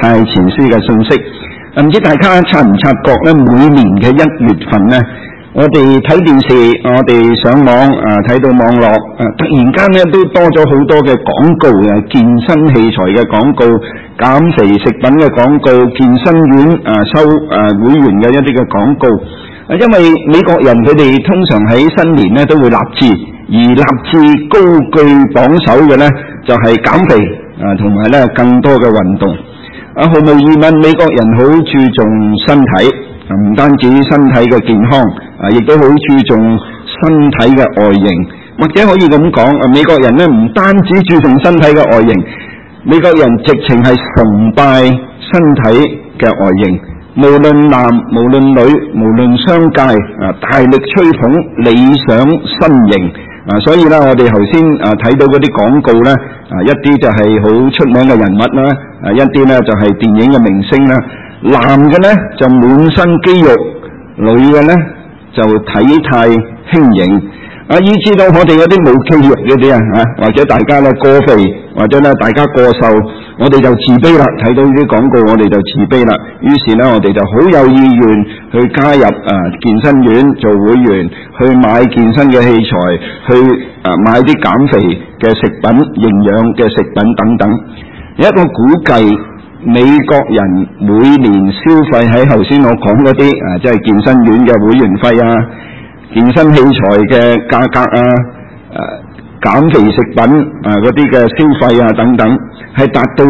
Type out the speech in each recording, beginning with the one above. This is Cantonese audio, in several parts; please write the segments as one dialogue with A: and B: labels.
A: 太前書嘅信息。唔知大家察唔察覺咧？每年嘅1月份咧，我哋睇電視，我哋上網睇到網絡突然間咧都多咗好多嘅廣告嘅健身器材嘅廣告、減肥食品嘅廣告、健身院收會員嘅一啲嘅廣告。因為美國人佢哋通常喺新年咧都會立志，而立志高居榜首嘅咧就係減肥同埋咧更多嘅運動。毫無疑問，美國人好注重身體，唔單止身體嘅健康，亦都好注重身體嘅外形。或者可以咁講，美國人咧唔單止注重身體嘅外形，美國人直情係崇拜身體嘅外形。無論男無論女無論商界大力吹捧理想身形所以咧我哋頭先睇到嗰啲廣告咧一啲就係好出名嘅人物啦，一啲咧就係電影嘅明星啦。男嘅咧就滿身肌肉，女嘅咧就體態輕盈以至到我哋嗰啲冇肌肉嗰啲或者大家咧過肥，或者咧大家過瘦，我哋就自卑啦。睇到呢啲廣告，我哋就自卑啦。於是咧，我哋就好有意願去加入健身院做會員，去買健身嘅器材，去買啲減肥嘅食品、營養嘅食品等等。有一個估計，美國人每年消費喺頭先我講嗰啲即係健身院嘅會員費健身器材嘅價格減肥食品嗰啲嘅消費等等，係達到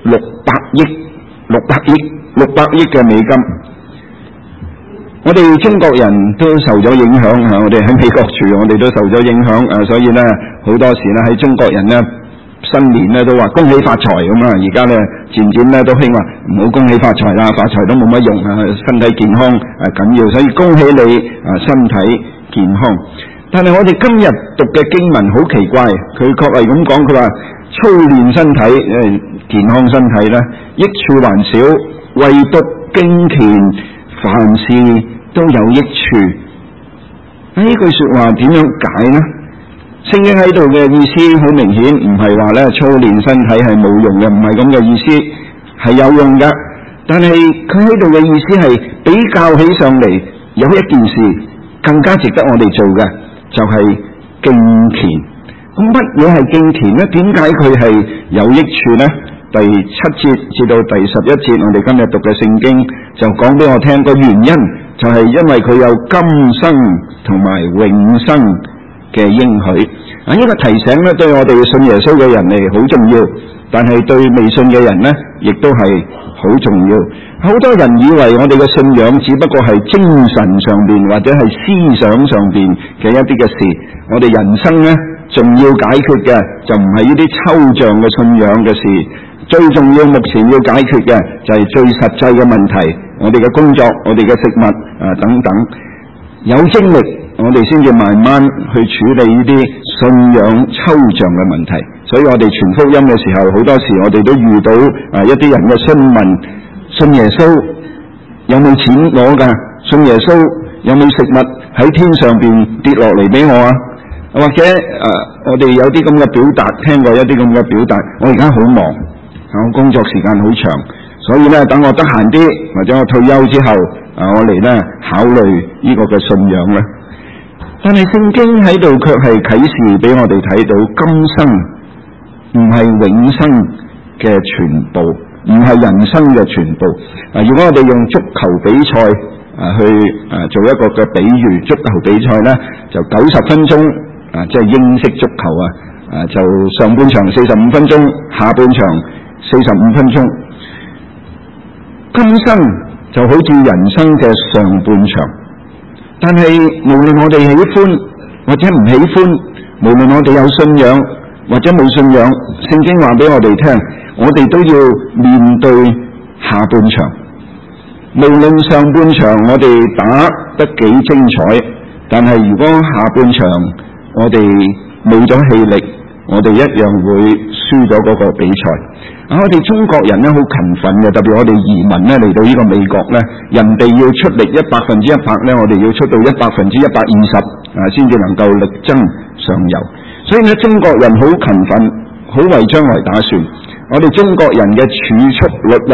A: 600億嘅美金。我哋中國人都受咗影響我哋喺美國住，我哋都受咗影響所以咧好多時咧喺中國人咧新年咧都話恭喜發財咁而家咧漸漸咧都希望唔好恭喜發財啦，發財都冇乜用身體健康緊要，所以恭喜你身體健康。但係我哋今日讀嘅經文好奇怪，佢確係咁講，佢話操練身體健康身體咧益處還少，唯獨敬虔凡事都有益處。呢句說話點樣解呢？聖經喺度嘅意思好明顯，唔係話咧操練身體係冇用嘅，唔係咁嘅意思，係有用嘅。但係佢喺度嘅意思係比較起上嚟，有一件事更加值得我哋做嘅，就係敬虔。咁乜嘢係敬虔呢？點解佢係有益處呢？第7節至到第11節，我哋今日讀嘅聖經就講俾我聽個原因，就係因為佢有今生同埋永生嘅應許。呢個提醒咧，對我哋信耶穌嘅人嚟好重要，但係對未信嘅人呢，亦都係好重要。好多人以為我哋嘅信仰只不過係精神上邊或者係思想上邊嘅一啲嘅事，我哋人生呢，仲要解決嘅就唔係呢啲抽象嘅信仰嘅事，最重要目前要解決嘅就係最實際嘅問題，我哋嘅工作、我哋嘅食物等等。有精力我哋先至慢慢去處理呢啲信仰抽象嘅問題。所以我哋傳福音嘅時候，好多時我哋都遇到一啲人嘅詢問，信耶穌有冇錢攞㗎？信耶穌有冇食物喺天上邊跌落嚟俾我啊？或者我哋有啲咁嘅表達，聽過一啲咁嘅表達，我而家好忙，我工作時間好長，所以咧等我得閒啲，或者我退休之後我嚟咧考慮呢個嘅信仰咧。但係聖經喺度卻係啟示俾我哋睇到，今生唔係永生嘅全部，唔係人生嘅全部。如果我哋用足球比賽去做一個嘅比喻，足球比賽咧就90分鐘即係英式足球就上半場45分鐘，下半場45分鐘。今生就好似人生嘅上半場，但係無論我哋喜歡或者唔喜歡，無論我哋有信仰或者冇信仰，聖經話俾我哋聽，我哋都要面對下半場。無論上半場我哋打得幾精彩，但係如果下半場我哋冇咗氣力，我哋一樣會輸咗嗰個比賽。我哋中國人咧好勤奮嘅，特別我哋移民咧嚟到呢個美國咧，人哋要出力100%咧，我哋要出到120%先至能夠力爭上游。所以咧，中國人好勤奮，好為將來打算。我哋中國人嘅儲蓄率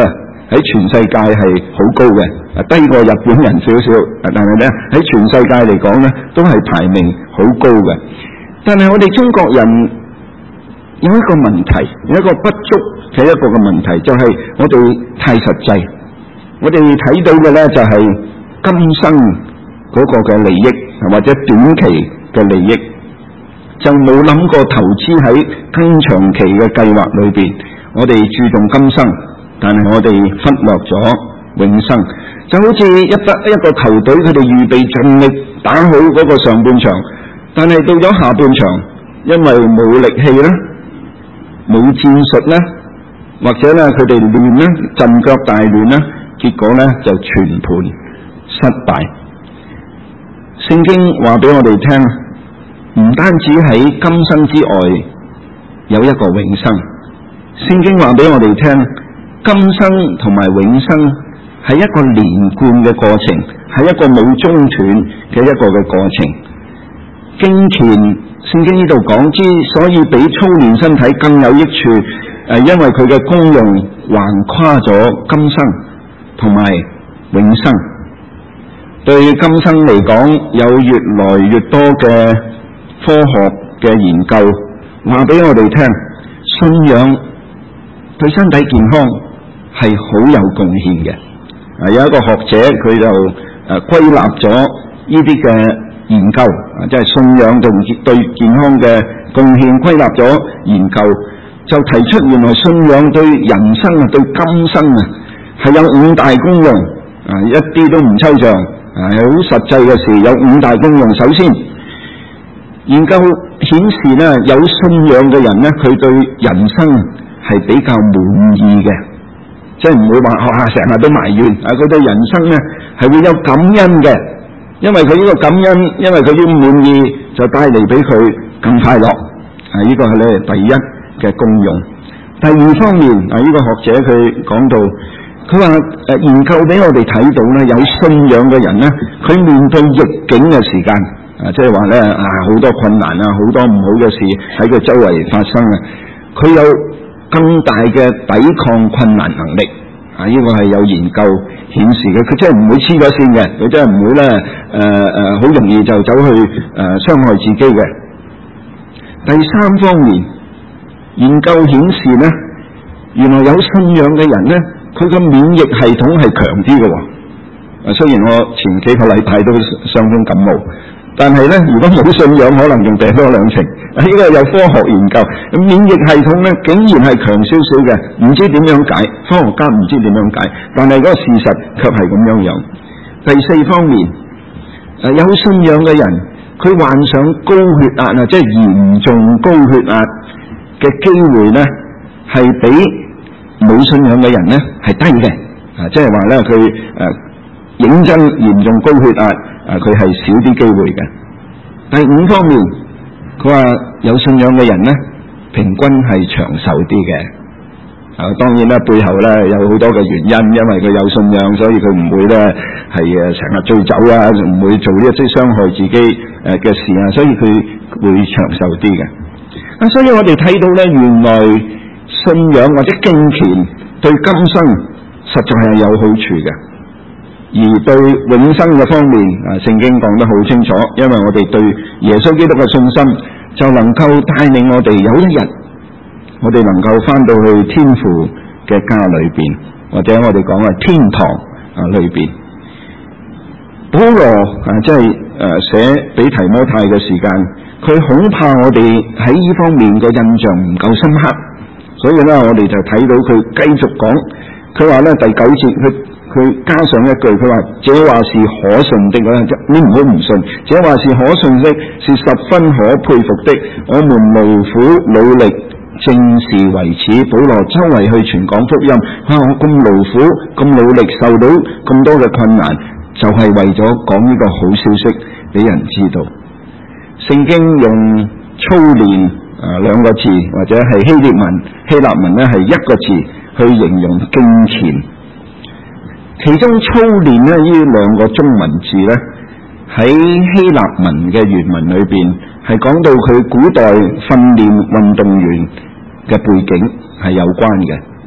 A: 喺全世界係好高嘅，低過日本人少少，但係咧喺全世界嚟講咧都係排名好高嘅。但係我哋中國人有一個問題，有一個不足嘅一個嘅問題，就係我哋太實際，我哋睇到嘅咧就係今生嗰個嘅利益或者短期嘅利益，就冇諗過投資喺更長期嘅計劃裏邊。我哋注重今生，但係我哋忽略咗永生。就好似一個球隊，佢哋預備盡力打好嗰個上半場，但係到咗下半場，因為冇力氣啦，冇戰術啦，或者咧佢哋亂啦，陣腳大亂啦，結果咧就全盤失敗。聖經話俾我哋聽，唔單止喺今生之外有一個永生，聖經話俾我哋聽，今生同埋永生係一個連貫嘅過程，係一個冇中斷嘅一個嘅過程。經前聖經呢度講，之所以比操練身體更有益處，因為佢嘅功用橫跨咗今生同埋永生。對今生嚟講，有越來越多嘅科學嘅研究話俾我哋聽，信仰對身體健康係好有貢獻嘅。有一個學者佢就歸納咗呢啲嘅研究，即係信仰同對健康嘅貢獻，歸納咗研究，就提出原來信仰對人生啊，對今生啊係有5大功用，一啲都唔抽象，係好實際嘅事，有5大功用。首先，研究顯示咧，有信仰嘅人咧，佢對人生係比較滿意嘅，即係唔會話成日都埋怨，佢對人生咧係會有感恩嘅，因為佢呢個感恩，因為佢呢個滿意就帶嚟俾佢更快樂，呢個係咧第一嘅功用。第二方面，呢個學者佢講到，佢話研究俾我哋睇到咧，有信仰嘅人咧，佢面對逆境嘅時間，即係話咧好多困難啊，好多唔好嘅事喺佢周圍發生啊，佢有更大嘅抵抗困難能力。呢個係有研究顯示嘅，佢真係唔會黐咗線嘅，佢真係唔會咧好容易就走去傷害自己嘅。第三方面，研究顯示咧，原來有信仰嘅人咧，佢個免疫系統係強啲嘅喎。雖然我前幾個禮拜都傷風感冒，但係咧，如果冇信仰，可能仲病多2成。呢個有科學研究，免疫系統咧竟然係強少少嘅，唔知點樣解，科學家唔知點樣解，但係嗰個事實卻係咁樣樣。第四方面，有信仰嘅人，佢患上高血壓啊，即係嚴重高血壓嘅機會咧，係比冇信仰嘅人咧係低嘅。即係話咧，佢認真嚴重高血壓，佢係少啲機會嘅。第5方面，佢話有信仰嘅人咧，平均係長壽啲嘅。當然啦，背後咧有好多嘅原因，因為佢有信仰，所以佢唔會咧係成日醉酒啊，唔會做呢一啲傷害自己嘅事啊，所以佢會長壽啲嘅。所以我哋睇到咧，原來信仰或者敬虔對今生實在係有好處嘅。而對永生嘅方面，聖經講得好清楚，因為我哋對耶穌基督嘅信心，就能夠帶領我哋有一日，我哋能夠返到去天父嘅家裏邊，或者我哋講嘅天堂裏邊。保羅即係寫俾提摩太嘅時間，佢恐怕我哋喺呢方面嘅印象唔夠深刻，所以咧我哋就睇到佢繼續講，佢話咧第9節佢加上一句，佢話這話是可信的，你唔好唔信，這話是可信的，是十分可佩服的。我們勞苦努力，正是為此。保羅周圍去傳講福音，我咁勞苦咁努力，受到咁多嘅困難，就係為咗講呢個好消息俾人知道。聖經用操練2個字，或者係希臘文咧係1個字去形容敬虔。其中操練呢2個中文字呢，喺希臘文嘅原文裏邊係講到佢古代訓練運動員嘅背景係有關嘅。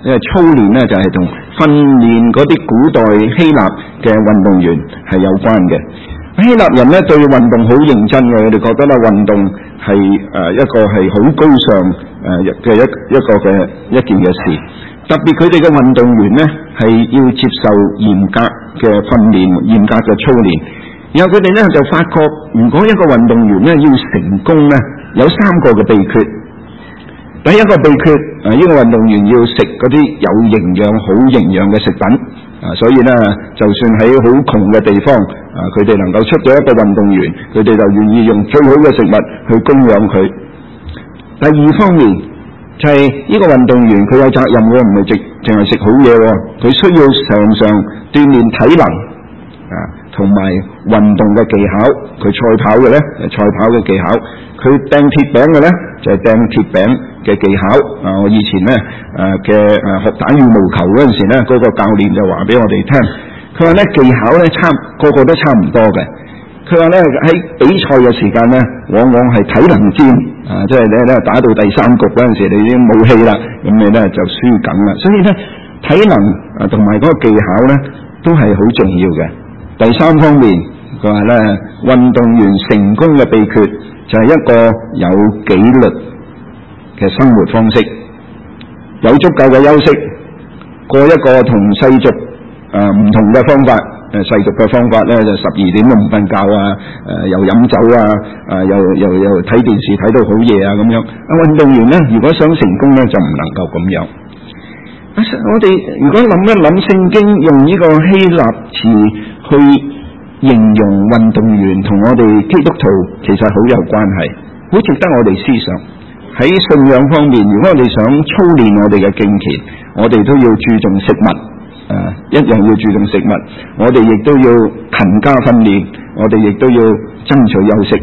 A: 因為操練呢就係同訓練嗰啲古代希臘嘅運動員係有關嘅。希臘人呢對運動好認真嘅，佢哋覺得咧運動係一個係好高尚嘅一件嘅事。特別佢哋嘅運動員呢係要接受嚴格嘅訓練、嚴格嘅操練。然後佢哋呢就發覺，如果一個運動員呢要成功呢，有3個嘅秘訣。第一個秘訣，呢個運動員要食嗰啲有營養、好營養嘅食品。所以呢，就算喺好窮嘅地方，佢哋能夠出咗一個運動員，佢哋就願意用最好嘅食物去供養佢。第二方面就係呢個運動員佢有責任嘅，唔係淨係食好嘢，佢需要常常鍛鍊體能同埋運動嘅技巧。佢賽跑嘅呢，賽跑嘅技巧；佢掟鐵餅嘅呢，就係掟鐵餅嘅技巧。我以前呢學打羽毛球嗰陣時呢，嗰個教練就話俾我哋聽，佢話呢技巧呢個個都差唔多嘅。佢話呢喺比賽嘅時間呢，往往係體能戰，即係你呢打到第3局嗰陣時，你已經冇氣啦，咁你呢就輸緊啦。所以呢，體能同埋嗰個技巧呢都係好重要嘅。第3方面，佢話呢運動員成功嘅秘訣就係一個有紀律嘅生活方式，有足夠嘅休息，過一個同世俗唔同嘅方法。世俗嘅方法呢，就12點都唔瞓覺又飲酒又睇電視睇到好夜咁樣。運動員呢，如果想成功呢，就唔能夠咁樣。我哋如果諗一諗聖經用呢個希臘詞去形容運動員同我哋基督徒其實好有關係，好值得我哋思想。喺信仰方面，如果我哋想操練我哋嘅敬虔，我哋都要注重食物。一樣要注重食物，我哋亦都要勤加訓練，我哋亦都要爭取休息。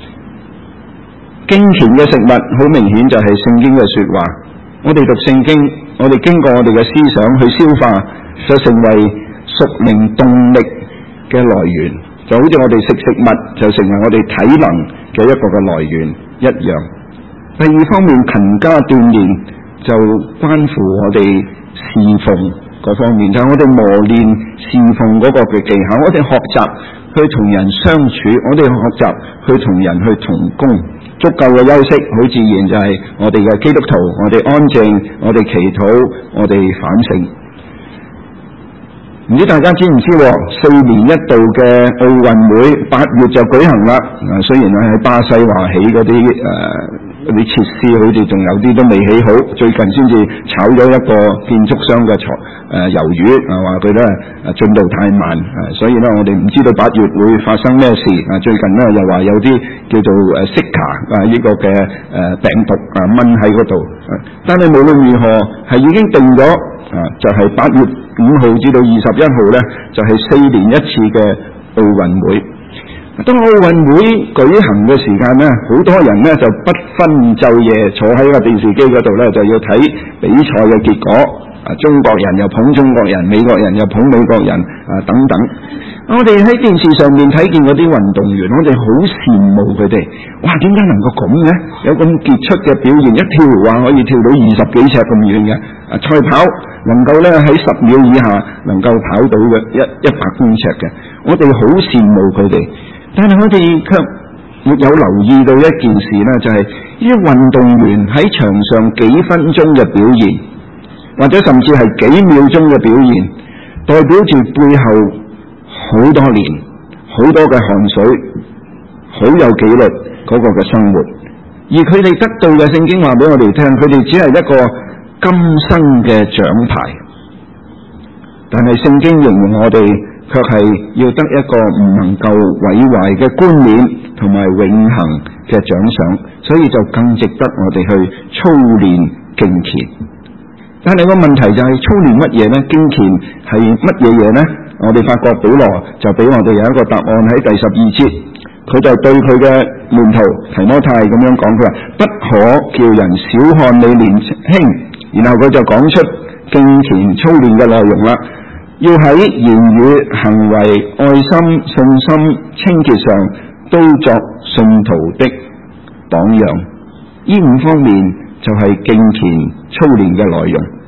A: 敬虔嘅食物好明顯就係聖經嘅說話，我哋讀聖經，我哋經過我哋嘅思想去消化，就成為屬靈動力嘅來源，就好似我哋食物就成為我哋體能嘅一個嘅來源一樣。第二方面，勤加鍛煉就關乎我哋侍奉嗰方面，就係我哋磨練侍奉嗰個嘅技巧，我哋學習去同人相處，我哋學習去同人去同工，足夠嘅休息，好自然就係我哋嘅基督徒，我哋安靜，我哋祈禱，我哋反省。唔知大家知唔知4年一度嘅奧運會8月就舉行啦。雖然喺巴西話起嗰啲設施好似仲有啲都未起好，最近先至炒咗一個建築商嘅魷魚，話佢咧進度太慢，所以咧我哋唔知道8月會發生咩事。最近咧又話有啲叫做Zika 呢個嘅病毒蚊喺嗰度，但係無論如何係已經定咗，就係8月5號至到21號咧，就係4年一次嘅奧運會。當奧運會舉行嘅時間呢，好多人呢就不分晝夜坐喺個電視機嗰度呢，就要睇比賽嘅結果。中國人又捧中國人，美國人又捧美國人等等。我哋喺電視上面睇見嗰啲運動員，我哋好羨慕佢哋。哇，點解能夠咁呢？有咁傑出嘅表現，一跳話可以跳到20幾尺咁遠嘅。賽跑能夠呢喺10秒以下能夠跑到嘅100公尺嘅，我哋好羨慕佢哋。但係我哋卻沒有留意到一件事呢，就係呢啲運動員喺場上幾分鐘嘅表現，或者甚至係幾秒鐘嘅表現，代表住背後好多年、好多嘅汗水、好有紀律嗰個嘅生活。而佢哋得到嘅聖經話俾我哋聽，佢哋只係一個今生嘅獎牌，但係聖經形容我哋卻係要得一個唔能夠毀壞嘅冠冕同埋永恆嘅獎賞，所以就更值得我哋去操練敬虔。但係個問題就係操練乜嘢呢？敬虔係乜嘢嘢呢？我哋發覺保羅就俾我哋有一個答案喺第12節，佢就對佢嘅門徒提摩太咁樣講，佢話不可叫人小看你年輕，然後佢就講出敬虔操練嘅內容啦。要喺言語、行為、愛心、信心、清潔上都作信徒的榜樣。呢5方面就係敬虔操練嘅內容。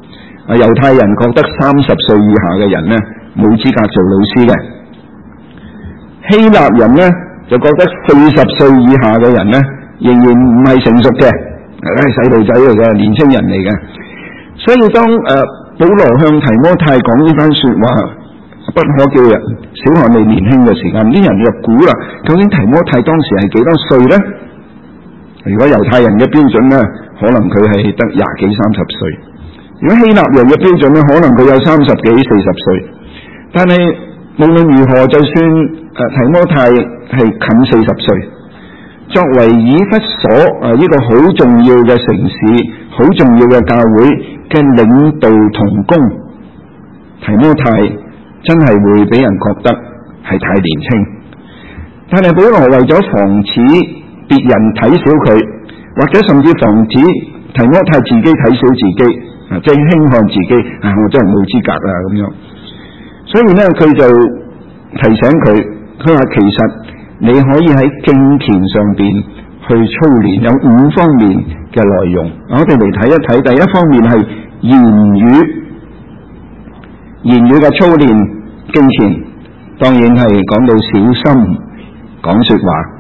A: 猶太人覺得30歲以下嘅人呢冇資格做老師嘅，希臘人呢就覺得40歲以下嘅人呢仍然唔係成熟嘅，係細路仔嚟嘅，年青人嚟嘅。所以當保羅向提摩太講呢番說話，不可叫人小看你年輕嘅時間，啲人就估啦，究竟提摩太當時係幾多歲呢？如果猶太人嘅標準呢，可能佢係得20幾30歲；如果希臘人嘅標準呢，可能佢有30幾40歲。但係無論如何，就算提摩太係近40歲，作為以弗所呢個好重要嘅城市、好重要嘅教會嘅領導同工，提摩太真係會俾人覺得係太年輕。但係保羅為咗防止別人睇小佢，或者甚至防止提摩太自己睇小自己，即係輕看自己，我真係冇資格啊咁樣。所以呢，佢就提醒佢話其實你可以喺敬虔上邊去操練，有5方面嘅內容。我哋嚟睇一睇，第一方面係言語嘅操練，敬虔當然係講到小心講說話。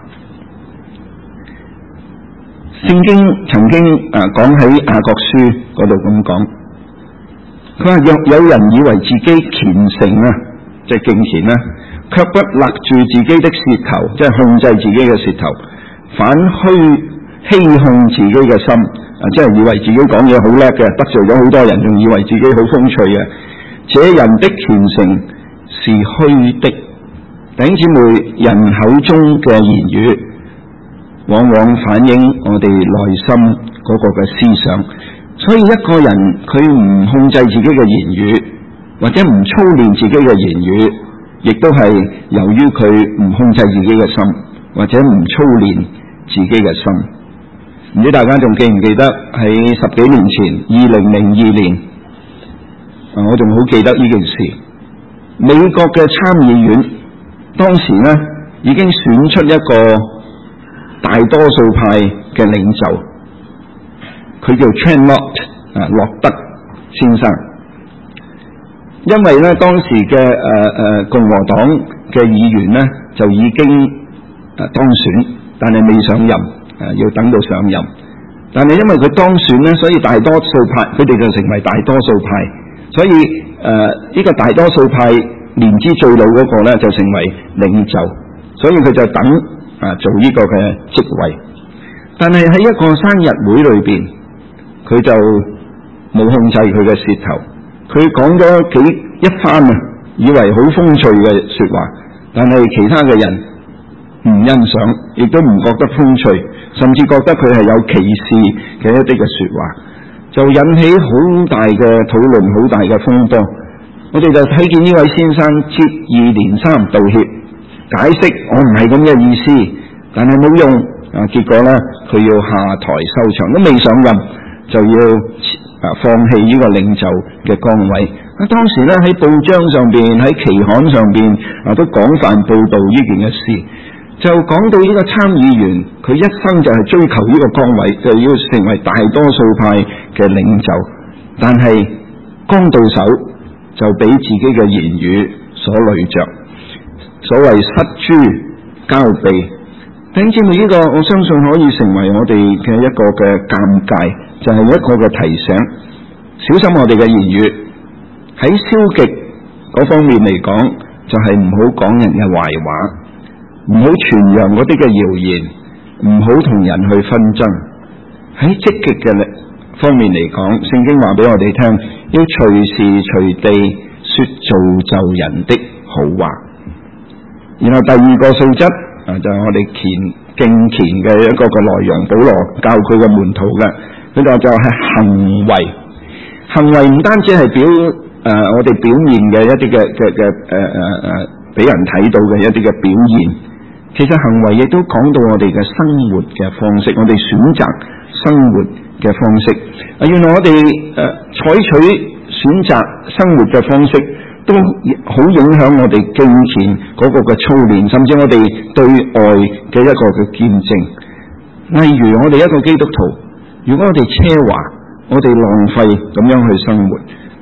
A: 聖經曾經講喺雅各書嗰度咁講，佢話若有人以為自己虔誠啊，即係敬虔啦，卻不勒住自己的舌頭，即係控制自己嘅舌頭，反欺哄自己嘅心，即係以為自己講嘢好叻嘅，得罪咗好多人，仲以為自己好風趣嘅，這人的虔誠是虛的。弟兄姊妹，人口中嘅言語往往反映我哋內心嗰個嘅思想，所以一個人佢唔控制自己嘅言語，或者唔操練自己嘅言語，亦都係由於佢唔控制自己嘅心，或者唔操練自己嘅心。唔知大家仲記唔記得喺10幾年前2002年，我仲好記得呢件事。美國嘅參議院當時呢已經選出一個大多數派嘅領袖，佢叫 Trent Lott 洛德先生。因為呢當時嘅共和黨嘅議員呢就已經當選，但係未上任。要等到上任，但係因為佢當選呢，所以大多數派佢哋就成為大多數派，所以呢個大多數派年資最老嗰個呢就成為領袖，所以佢就等做呢個嘅職位。但係喺一個生日會裏邊，佢就冇控制佢嘅舌頭，佢講咗一番以為好風趣嘅說話，但係其他嘅人唔欣賞，亦都唔覺得風趣，甚至覺得佢係有歧視嘅一啲嘅說話，就引起好大嘅討論，好大嘅風波。我哋就睇見呢位先生接二連三道歉，解釋我唔係咁嘅意思，但係冇用結果呢，佢要下台收場，都未上任就要放棄呢個領袖嘅崗位。當時呢，喺報章上邊，喺期刊上邊都廣泛報道呢件嘅事。就講到呢個參議員，佢一生就係追求呢個崗位，就要成為大多數派嘅領袖，但係剛到手就俾自己嘅言語所累着，所謂失諸交臂。弟兄姊妹，呢個我相信可以成為我哋嘅一個嘅尷尬，就係一個嘅提醒，小心我哋嘅言語。喺消極嗰方面嚟講，就係唔好講人嘅壞話，唔好傳揚嗰啲嘅謠言，唔好同人去紛爭。喺積極嘅方面嚟講，聖經話俾我哋聽，要隨時隨地說造就人的好話。然後第二個素質就係我哋敬虔嘅一個嘅內容，保羅教佢嘅門徒嘅，佢就係行為。行為唔單止係我哋表面嘅一啲嘅俾人睇到嘅一啲嘅表現，其實行為亦都講到我哋嘅生活嘅方式，我哋選擇生活嘅方式。原來我哋採取選擇生活嘅方式，都好影響我哋敬虔嗰個嘅操練，甚至我哋對外嘅一個嘅見證。例如我哋一個基督徒，如果我哋奢華，我哋浪費咁樣去生活，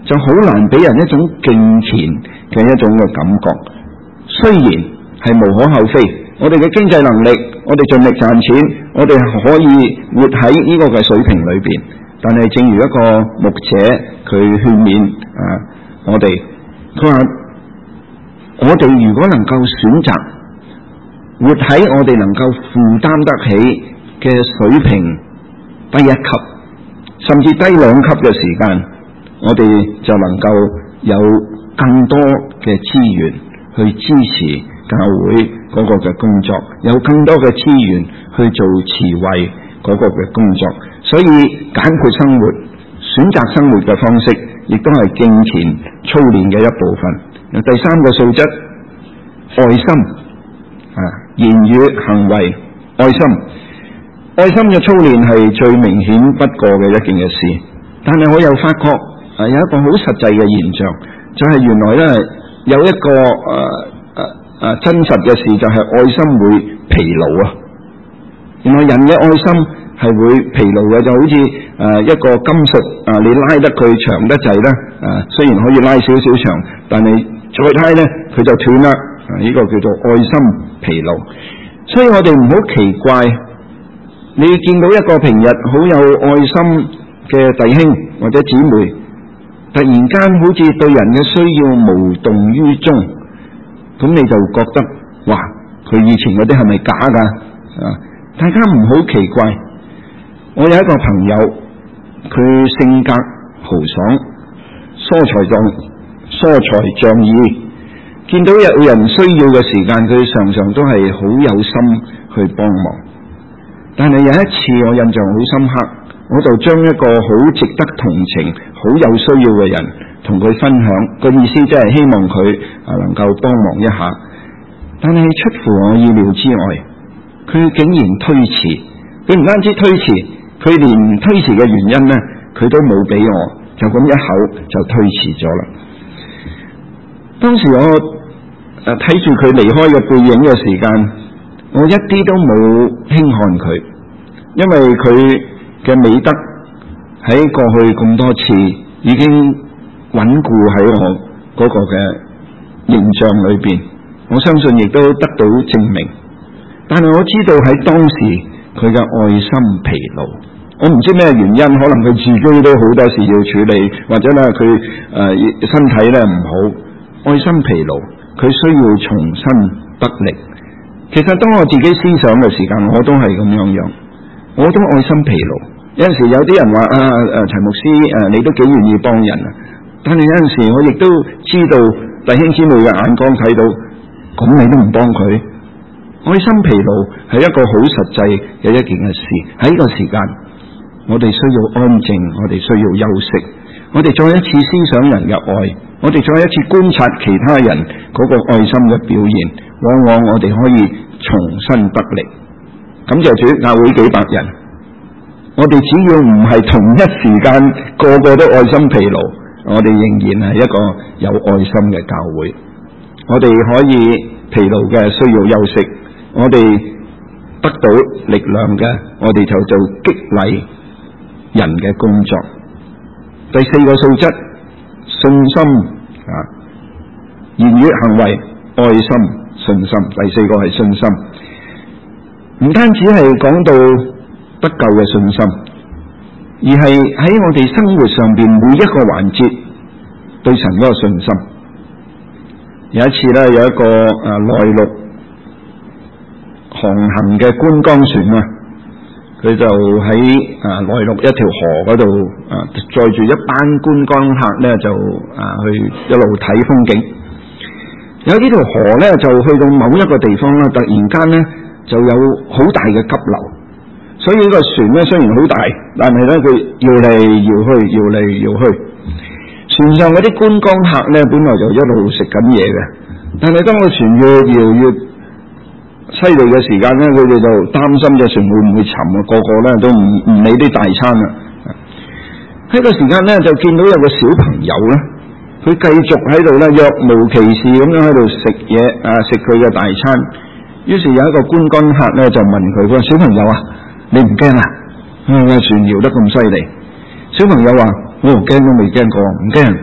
A: 就好難俾人一種敬虔嘅一種嘅感覺。雖然係無可厚非，我哋嘅經濟能力，我哋盡力賺錢，我哋可以活喺呢個嘅水平裏邊，但係正如一個牧者佢勸勉我哋，佢話我哋如果能夠選擇活喺我哋能夠負擔得起嘅水平低一級甚至低2級嘅時間，我哋就能夠有更多嘅資源去支持教會嗰個嘅工作，有更多嘅資源去做慈惠嗰個嘅工作。所以簡樸生活、選擇生活嘅方式亦都係敬虔操練嘅一部分。第3個素質，愛心言語行為愛心。愛心嘅操練係最明顯不過嘅一件嘅事，但係我又發覺有一個好實際嘅現象，就係原來咧有一個真實嘅事，就係愛心會疲勞啊！原來人嘅愛心係會疲勞嘅，就好似一個金屬你拉得佢長得滯咧，雖然可以拉少少長，但係再拉咧佢就斷啦。呢個叫做愛心疲勞。所以我哋唔好奇怪，你見到一個平日好有愛心嘅弟兄或者姊妹，突然間好似對人嘅需要無動於衷，咁你就覺得哇，佢以前嗰啲係咪假噶？大家唔好奇怪。我有一個朋友，佢性格豪爽，疏財仗義，見到有人需要嘅時間，佢常常都係好有心去幫忙。但係有一次我印象好深刻，我就將一個好值得同情、好有需要嘅人同佢分享，個意思即係希望佢能夠幫忙一下。但係出乎我意料之外，佢竟然推遲。佢唔單止推遲，佢連推遲嘅原因呢，佢都冇俾我，就咁一口就推遲咗啦。當時我睇住佢離開嘅背影嘅時間，我一啲都冇輕看佢，因為佢嘅美德喺過去咁多次已經穩固喺我嗰個嘅形象裏邊，我相信亦都得到證明。但係我知道喺當時佢嘅愛心疲勞，我唔知咩原因，可能佢自己都好多事要處理，或者咧佢身體咧唔好，愛心疲勞，佢需要重新得力。其實當我自己思想嘅時間，我都係咁樣，我都愛心疲勞。有陣時有啲人話陳牧師你都幾願意幫人啊，但係有陣時我亦都知道弟兄姊妹嘅眼光睇到，咁你都唔幫佢。愛心疲勞係一個好實際嘅一件嘅事。喺呢個時間，我哋需要安靜，我哋需要休息，我哋再一次思想人嘅愛，我哋再一次觀察其他人嗰個愛心嘅表現，往往我哋可以重新得力。感謝主，教會幾百人，我哋只要唔係同一時間個個都愛心疲勞，我哋仍然係一個有愛心嘅教會。我哋可以疲勞嘅需要休息，我哋得到力量嘅，我哋就做激勵人嘅工作。第4個素質，信心言語行為愛心信心。第4個係信心，唔單止係講到得救嘅信心，而係喺我哋生活上邊每一個環節對神嗰個信心。有一次咧，有一個內陸航行嘅觀光船啊，佢就喺內陸一條河嗰度載住一班觀光客咧，就去一路睇風景。有呢條河咧，就去到某一個地方啦，突然間咧就有好大嘅急流，所以呢個船咧雖然好大，但係咧佢搖嚟搖去，搖嚟搖去。船上嗰啲觀光客咧，本來就一路食緊嘢嘅，但係當個船越搖越犀利嘅時間咧，佢哋就擔心隻船會唔會沉啊，個個咧都唔理啲大餐啦。喺個時間咧，就見到有個小朋友咧，佢繼續喺度咧若無其事咁樣喺度食嘢食佢嘅大餐。於是有一個觀光客咧就問佢：小朋友啊，你唔驚啊？船搖得咁犀利。小朋友話：我驚都未驚過，唔驚。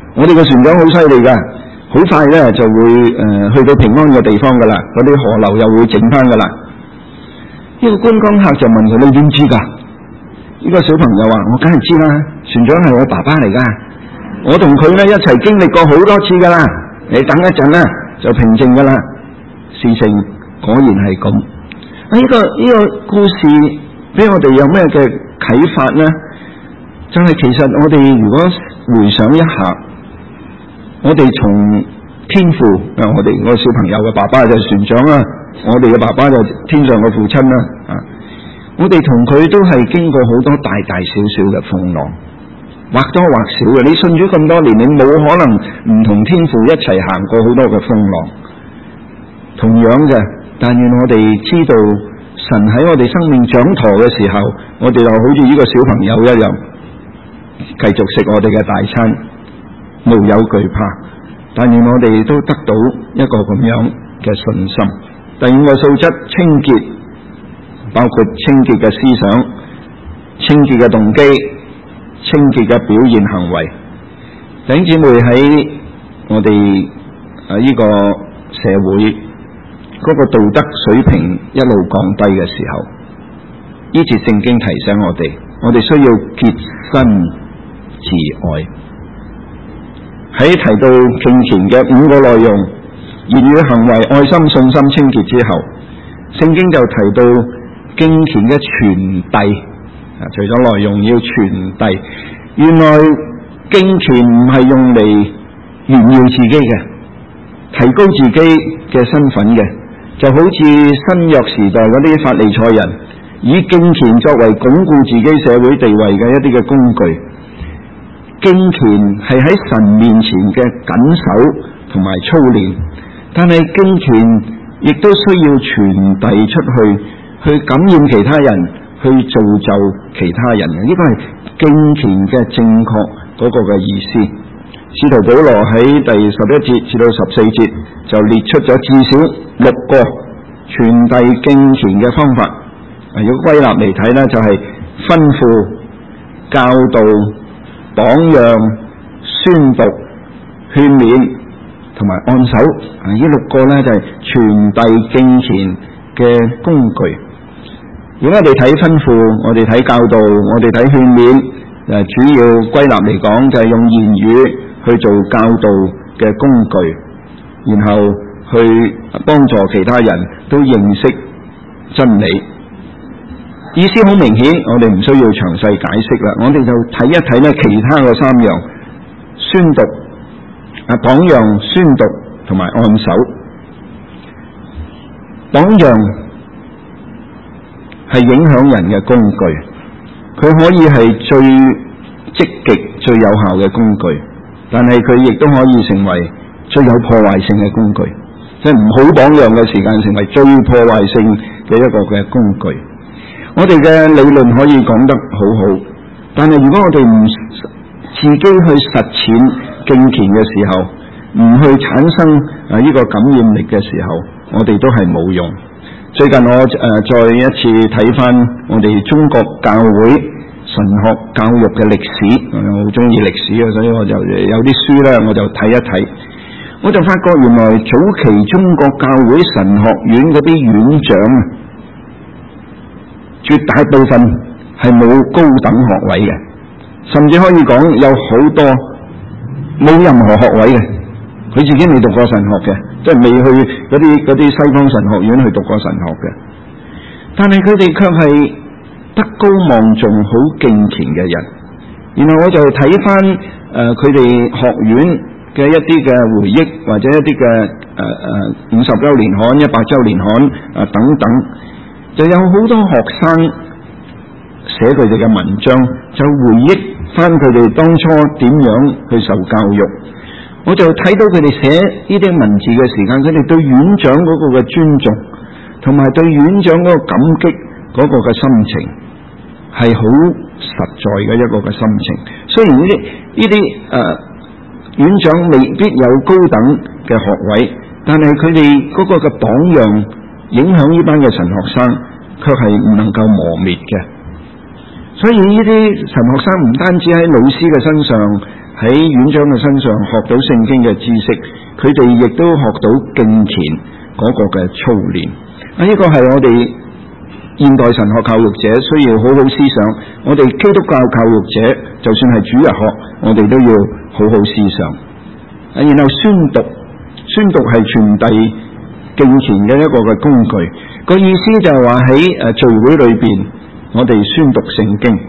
A: 我哋嘅船長好犀利㗎，好快咧就會去到平安嘅地方㗎啦，嗰啲河流又會整翻㗎啦。呢個觀光客就問佢：你點知㗎？呢個小朋友話：我梗係知啦，船長係我爸爸嚟㗎，我同佢咧一齊經歷過好多次㗎啦。你等一陣啦，就平靜㗎啦。事情果然係咁。呢個故事俾我哋有咩嘅啟發呢？就係其實我哋如果回想一下，我哋從天父我哋個小朋友嘅爸爸就係船長啦，我哋嘅爸爸就天上嘅父親啦。我哋同佢都係經過好多大大小小嘅風浪，或多或少嘅。你信主咁多年，你冇可能唔同天父一齊行過好多嘅風浪。同樣嘅，但願我哋知道神喺我哋生命掌舵嘅時候，我哋就好似呢個小朋友一樣，繼續食我哋嘅大餐，無有懼怕。但願我哋都得到一個咁樣嘅信心。第五個素質，清潔，包括清潔嘅思想、清潔嘅動機、清潔嘅表現行為。弟兄姊妹，喺我哋呢個社會嗰個道德水平一路降低嘅時候，呢節聖經提醒我哋需要潔身自愛。喺提到敬虔嘅5個內容，言語、行為、愛心、信心、清潔之後，聖經就提到敬虔嘅傳遞。除咗內容要傳遞，原來敬虔唔係用嚟炫耀自己嘅，提高自己嘅身份嘅，就好似新約時代嗰啲法利賽人，以敬虔作為鞏固自己社會地位嘅一啲嘅工具。敬虔係喺神面前嘅謹守同埋操練，但係敬虔亦都需要傳遞出去，去感染其他人，去造就其他人嘅。呢個係敬虔嘅正確嗰個嘅意思。使徒保羅喺第11節至到14節就列出咗至少6個傳遞敬虔嘅方法。如果歸納嚟睇呢，就係吩咐、教導、榜樣、宣讀、勸勉同埋按手。呢6個呢，就係傳遞敬虔嘅工具。如果我哋睇吩咐，我哋睇教導，我哋睇勸勉，主要歸納嚟講就係用言語去做教導嘅工具，然後去幫助其他人都認識真理。意思好明顯，我哋唔需要詳細解釋啦，我哋就睇一睇呢其他嘅3樣：宣讀、榜樣、宣讀同埋按手。榜樣係影響人嘅工具，佢可以係最積極、最有效嘅工具，但係佢亦都可以成為最有破壞性嘅工具，即係唔好榜樣嘅時間，成為最破壞性嘅一個嘅工具。我哋嘅理論可以講得好好，但係如果我哋唔自己去實踐敬虔嘅時候，唔去產生呢個感染力嘅時候，我哋都係冇用。最近我再一次睇翻我哋中國教會神學教育嘅歷史，我好中意歷史啊，所以我就有啲書咧，我就睇一睇，我就發覺原來早期中國教會神學院嗰啲院長絕大部分係冇高等學位嘅，甚至可以講有好多冇任何學位嘅，佢自己未讀過神學嘅，即係未去嗰啲西方神學院去讀過神學嘅，但係佢哋卻係德高望重、好敬虔嘅人。然後我就睇翻佢哋學院嘅一啲嘅回憶，或者一啲嘅50週年刊、100週年刊等等。就有好多學生寫佢哋嘅文章，就回憶翻佢哋當初點樣去受教育。我就睇到佢哋寫呢啲文字嘅時間，佢哋對院長嗰個嘅尊重，同埋對院長嗰個感激嗰個嘅心情，係好實在嘅一個嘅心情。雖然呢啲院長未必有高等嘅學位，但係佢哋嗰個嘅榜樣影響呢班嘅神學生，卻係唔能夠磨滅嘅。所以呢啲神學生唔單止喺老師嘅身上， 喺院長嘅身上學到聖經嘅知識，佢哋亦都學到敬虔嗰個嘅操練。呢個係我哋現代神學教育者需要好好思想，我哋基督教教育者就算係主日學，我哋都要好好思想。然後宣讀係傳遞敬虔嘅一個嘅工具，個意思就係話喺聚會裏邊，我哋宣讀聖經。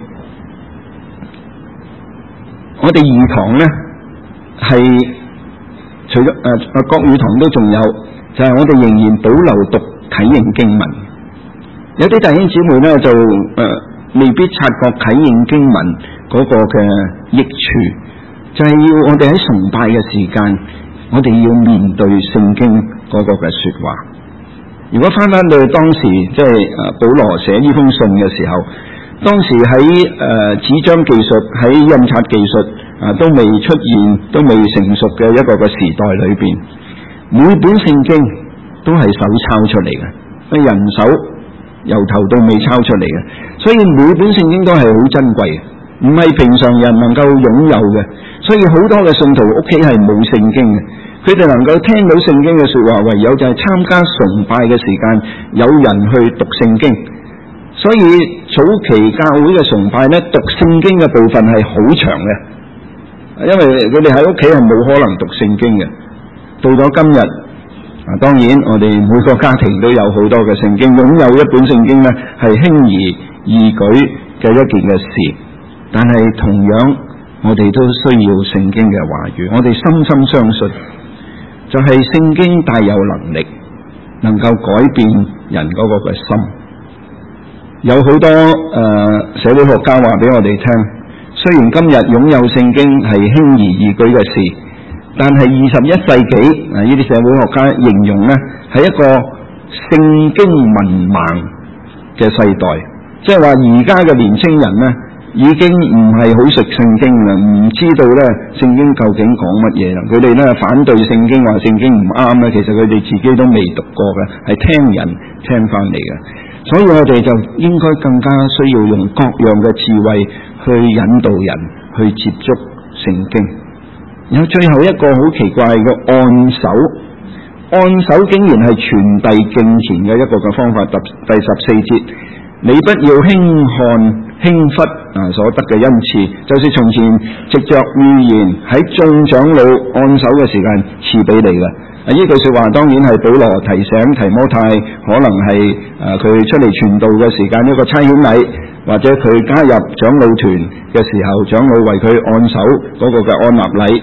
A: 我哋義堂呢係除咗國語堂都仲有，就係我哋仍然保留讀啟應經文。有啲弟兄姊妹呢就未必察覺啟應經文嗰個嘅益處，就係要我哋喺崇拜嘅時間，我哋要面對聖經嗰個嘅說話。如果翻到當時即係保羅寫呢封信嘅時候，當時喺紙張技術、喺印刷技術都未出現、都未成熟嘅一個嘅時代裏邊，每本聖經都係手抄出嚟嘅，人手由頭到尾抄出嚟嘅，所以每本聖經都係好珍貴嘅，唔係平常人能夠擁有嘅。所以好多嘅信徒屋企係冇聖經嘅，佢哋能夠聽到聖經嘅說話，唯有就係參加崇拜嘅時間有人去讀聖經。所以早期教會嘅崇拜呢，讀聖經嘅部分係好長嘅，因為佢哋喺屋企係冇可能讀聖經嘅。到咗今日，當然我哋每個家庭都有好多嘅聖經，擁有一本聖經呢係輕而易舉嘅一件嘅事，但係同樣我哋都需要聖經嘅話語。我哋深深相信，就係聖經大有能力，能夠改變人嗰個嘅心。有好多社會學家話俾我哋聽，雖然今日擁有聖經係輕而易舉嘅事，但係21世紀呢啲社會學家形容呢係一個聖經文盲嘅世代，即係話而家嘅年青人呢已經唔係好熟聖經啦，唔知道呢聖經究竟講乜嘢啦。佢哋呢反對聖經，話聖經唔啱呢，其實佢哋自己都未讀過嘅，係聽人聽翻嚟嘅。所以我哋就應該更加需要用各樣嘅智慧去引導人去接觸聖經。有最後一個好奇怪嘅按手竟然係傳遞敬虔嘅一個嘅方法。第14節，你不要輕忽所得嘅恩賜，就是從前藉着預言喺眾長老按手嘅時間賜俾你嘅。呢句說話當然係保羅提醒提摩太，可能係佢出嚟傳道嘅時間一個差遣禮，或者佢加入長老團嘅時候，長老為佢按手嗰個嘅按立禮。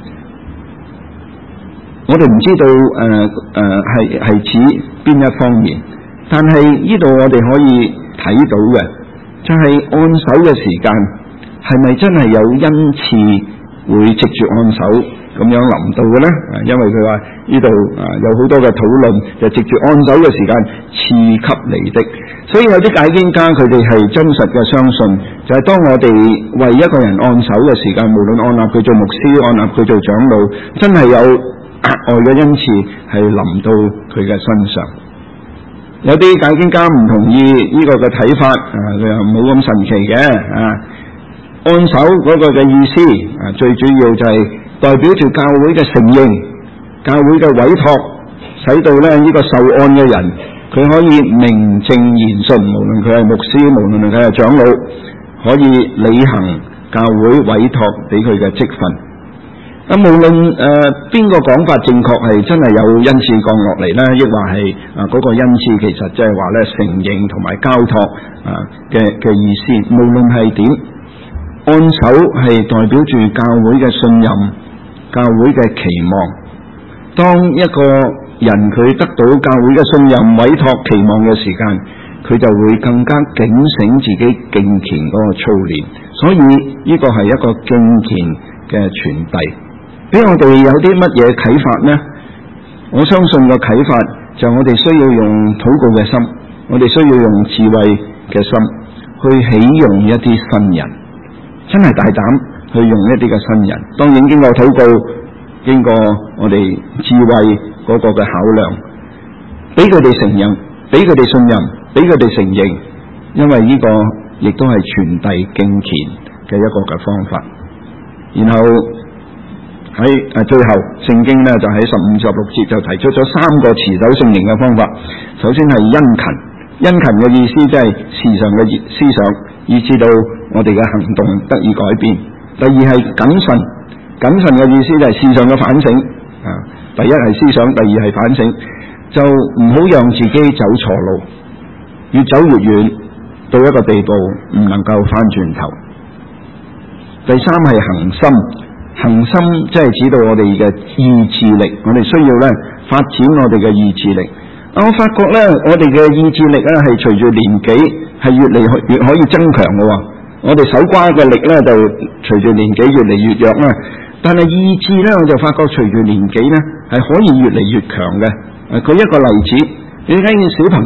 A: 我哋唔知道係指邊一方面，但係呢度我哋可以睇到嘅就係按手嘅時間係咪真係有恩賜會藉住按手咁樣臨到嘅呢？因為佢話呢度有好多嘅討論，就藉住按手嘅時間賜給你的。所以有啲解經家佢哋係真實嘅相信，就係當我哋為一個人按手嘅時間，無論按立佢做牧師，按立佢做長老，真係有額外嘅恩賜係臨到佢嘅身上。有啲解經家唔同意呢個嘅睇法，佢又冇咁神奇嘅。按手嗰個嘅意思最主要就係代表住教會嘅承認、教會嘅委託，使到呢個受按嘅人佢可以名正言順，無論佢係牧師，無論佢係長老，可以履行教會委託俾佢嘅職分。無論邊個講法正確，係真係有恩賜降落嚟呢，亦或係嗰個恩賜其實即係話呢承認同埋交託嘅意思。無論係點，按手係代表住教會嘅信任、教會嘅期望。當一個人佢得到教會嘅信任、委託、期望嘅時間，佢就會更加警醒自己敬虔嗰個操練。所以呢個係一個敬虔嘅傳遞。俾我哋有啲乜嘢啟發呢？我相信個啟發就我哋需要用禱告嘅心，我哋需要用智慧嘅心去起用一啲新人，真係大膽去用一啲嘅新人。當然經過禱告，經過我哋智慧嗰個嘅考量，俾佢哋承認，俾佢哋信任，俾佢哋承認，因為呢個亦都係傳遞敬虔嘅一個嘅方法。 然後喺最後聖經呢就喺15、16節就提出咗3個持守聖靈嘅方法。首先係殷勤，殷勤嘅意思即係時常嘅思想，以致到我哋嘅行動得以改變。第二係謹慎，謹慎嘅意思就係時常嘅反省啊。第一係思想，第二係反省，就唔好讓自己走錯路，越走越遠，到一個地步唔能夠翻轉頭。第三係恒心，恒心即係指到我哋嘅意志力，我哋需要咧發展我哋嘅意志力。我發覺咧，我哋嘅意志力咧係隨住年紀係越嚟越可以增強嘅。我哋手瓜嘅力咧就隨住年紀越嚟越弱啦，但係意志咧我就發覺隨住年紀咧係可以越嚟越強嘅。舉一個例子，你睇見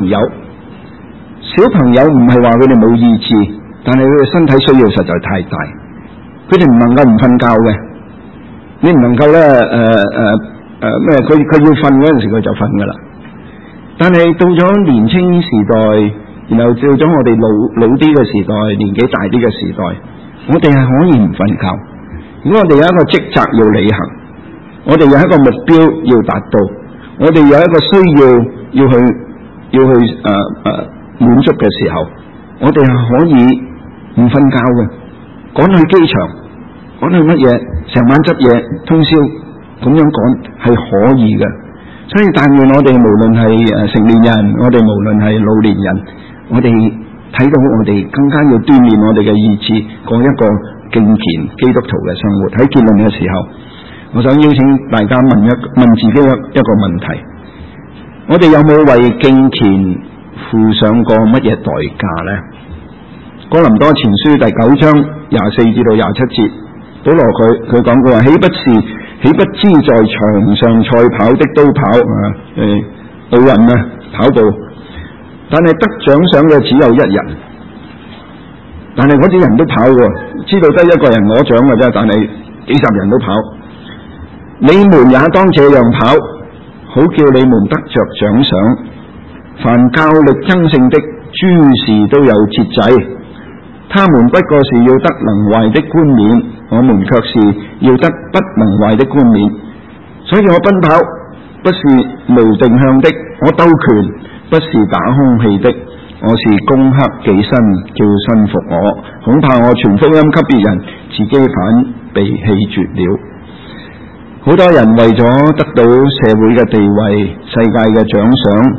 A: 小朋友唔係話佢哋冇意志，但係佢哋身體需要實在太大，佢哋唔能夠唔瞓覺嘅。你唔能夠咧咩？佢要瞓嗰陣時佢就瞓噶啦。但係到咗年青時代，然後到咗我哋老啲嘅時代，年紀大啲嘅時代，我哋係可以唔瞓覺。如果我哋有一個職責要履行，我哋有一個目標要達到，我哋有一個需要去滿足嘅時候，我哋係可以唔瞓覺嘅，趕去機場，趕去乜嘢，成晚執嘢，通宵咁樣趕係可以嘅。所以但願我哋無論係成年人，我哋無論係老年人，我哋睇到我哋更加要鍛鍊我哋嘅意志，過一個敬虔基督徒嘅生活。喺結論嘅時候，我想邀請大家問自己一個問題：我哋有冇為敬虔付上過乜嘢代價呢？哥林多前書第9章24至到27節，保羅佢講過話：豈不知在場上賽跑的都跑奧運跑步，但係得獎賞嘅只有一人，但係嗰啲人都跑喎，知道得一個人攞獎嘅啫，但係幾十人都跑。你們也當這樣跑，好叫你們得着獎賞。凡較力爭勝的，諸事都有節制。他們不過是要得能壞的冠冕，我們卻是要得不能壞的冠冕。所以我奔跑不是無定向的，我鬥拳不是打空氣的，我是攻克己身，叫身服我。恐怕我傳福音給別人，自己反被棄絕了。好多人為咗得到社會嘅地位、世界嘅獎賞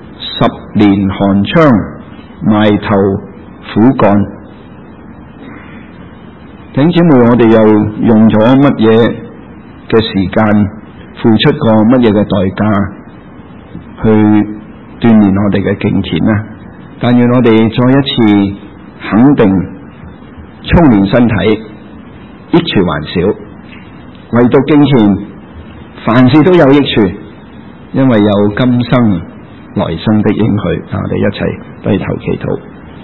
A: ，10年寒窗，埋頭苦幹。弟兄姊妹，我哋又用咗乜嘢嘅時間，付出過乜嘢嘅代價去鍛鍊我哋嘅敬虔呢？但願我哋再一次肯定操練身體，益處還少，唯獨敬虔凡事都有益處，因為有今生來生的應許。我哋一齊低頭祈禱。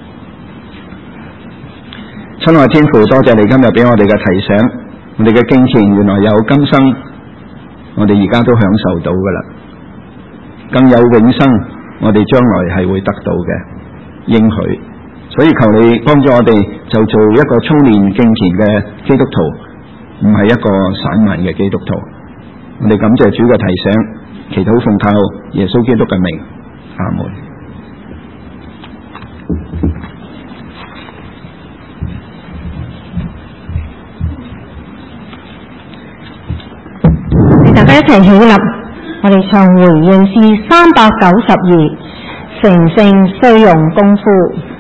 A: 親愛天父，多謝你今日俾我哋嘅提醒，我哋嘅敬虔原來有今生，我哋而家都享受到噶啦，更有永生，我哋將來係會得到嘅應許。所以求你幫助我哋，就做一個操練敬虔嘅基督徒，唔係一個散漫嘅基督徒。我哋感謝主嘅提醒，祈禱奉靠耶穌基督嘅名，阿門。
B: 大家一齊起立，我哋唱回應詩392，成聖需用功夫。